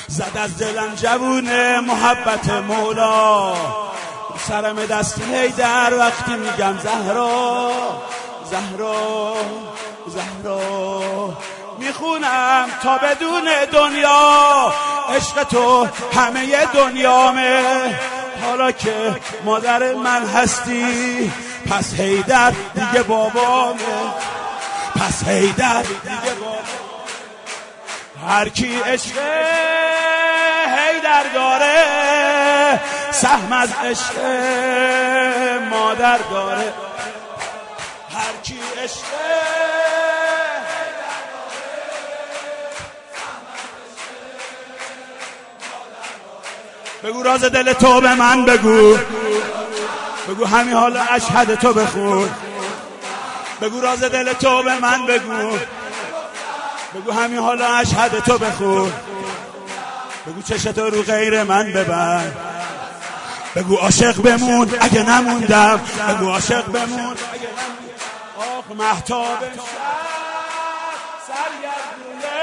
زد از دلم جوونه محبت مولا، سرم دست حیدر وقتی میگم زهرا زهرا زهرا. میخونم تا بدون دنیا عشق تو همه دنیامه، حالا که مادر من هستی پس حیدر دیگه بابامه، پس حیدر دیگه بابامه. هر کی عشق حیدر داره سهم از عشق مادر داره، هر کی عشق بگو راز دل تو به من بگو، بگو همین حالا اشهد تو بخون، بگو راز دل تو به من بگو، بگو همین حالا اشهد تو بخون، بگو چشتو رو غیر من ببند، بگو عاشق بمون اگه نموندم، بگو عاشق بمون اگه نموندم. آخ مهتاب سرگردونه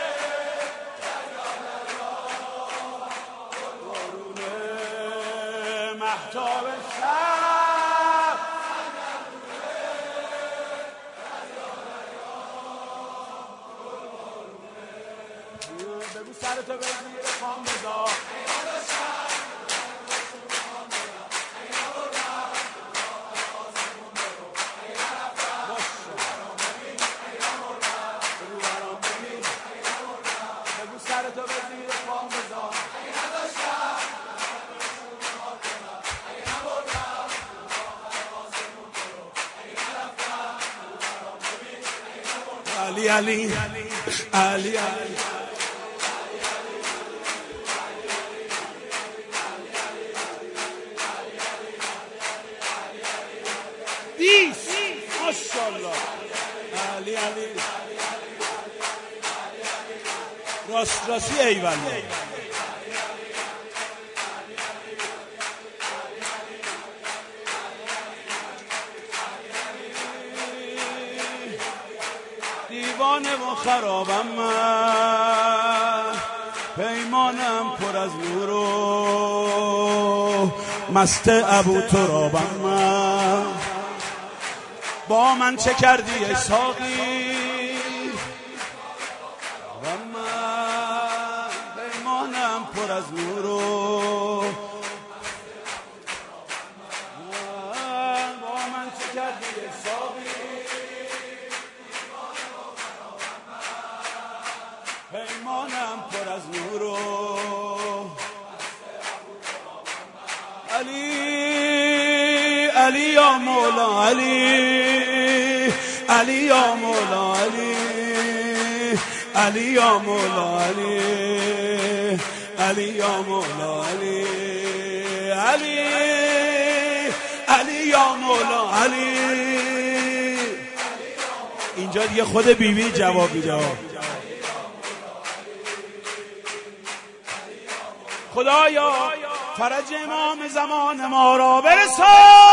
مهتاب بگو سرتو بگیر خام بذار، بگو سرتو بگیر خام بذار. علی علی علی علی دیس ماشاءالله علی علی راست راستی ایوالله دیوانه و خرابم من، پیمانم پر از نور و مست ابو ترابم من. با من چه کردی ای ساقی و من، پیمانم پر از نور و با من چه کردی ای ساقی، پیمانم پر از نور و علی علی یا مولا علی علی یا مولا علی علی یا مولا علی علی یا مولا علی علی علی یا مولا علی. اینجا دیگه خود بیبی جواب میده. خدایا فرج امام زمان ما را برسان.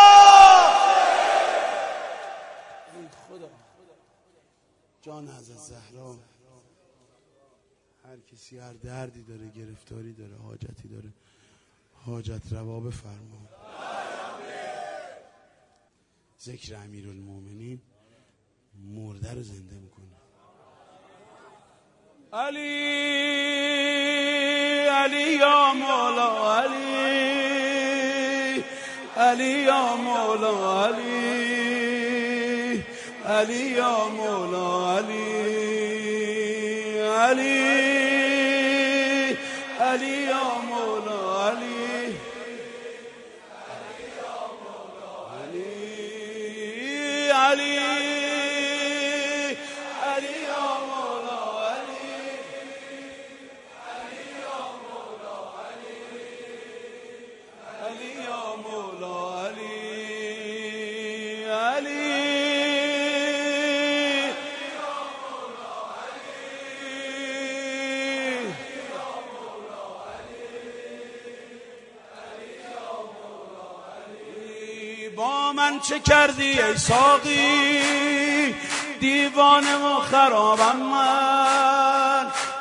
خدا جان حضرت زهرا، هر کسی هر دردی داره، گرفتاری داره، حاجتی داره، حاجت روا بفرما. ذکر امیرالمومنین مرده رو زنده میکنه. علی علی یا مولا علی علی یا مولا علی علی یا مولا علی علی علی یا مولا علی علی علی یا مولا علی علی یا مولا علی علی یا مولا علی علی با من چه کردی ای ساقی، دیوانه و خرابم من،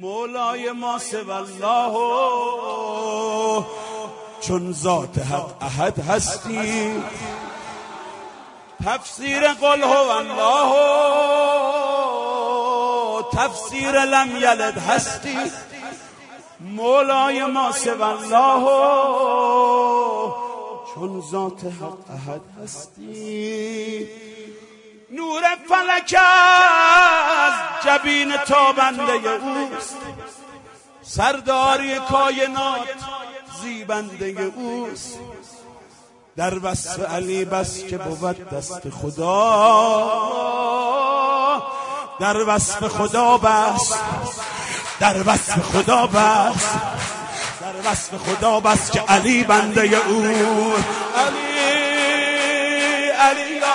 مولای ما سوی الله چون ذات حق احد هستی. تفسیر قل هو الله تفسیر لم یلد هستی. مولای ما سوی الله چون ذات حق احد هستی. نور فلک از جبین تابنده اوست، سرداری کائنات زیبنده اوست. در وصف علی بس که بود دست خدا، در وصف خدا بس، در وصف خدا بس، در وصف خدا بس که علی بنده او. علی علی یا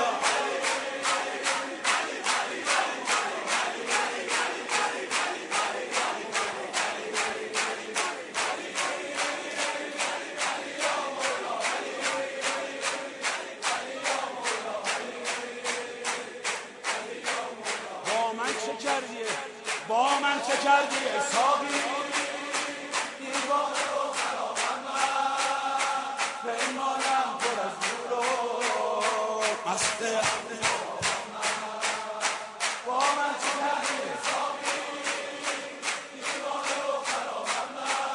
با من چه کردی حسابی دیوار رو خرابم پیمانم پر از نور و مسته. با من چه کردی حسابی دیوار رو خرابم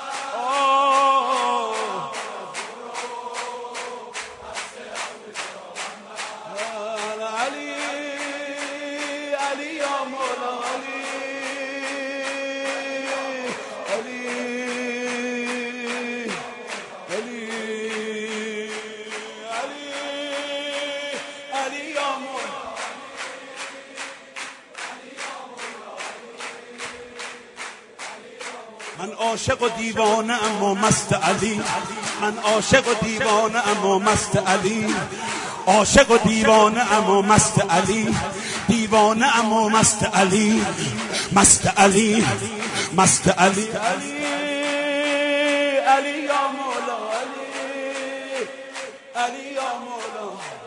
علی علی یا مولا من عاشق و دیوانه اما مست علی. من عاشق و دیوانه اما مست علی. عاشق و دیوانه اما مست علی. دیوانه اما مست علی. مست علی مست علی. علی علی یا مولا علی علی یا مولا.